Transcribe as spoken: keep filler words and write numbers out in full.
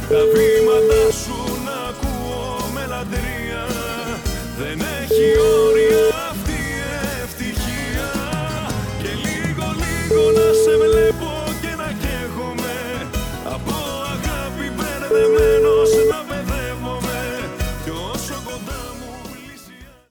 Τα βήματα σου να ακούω με λατρεία. Δεν έχει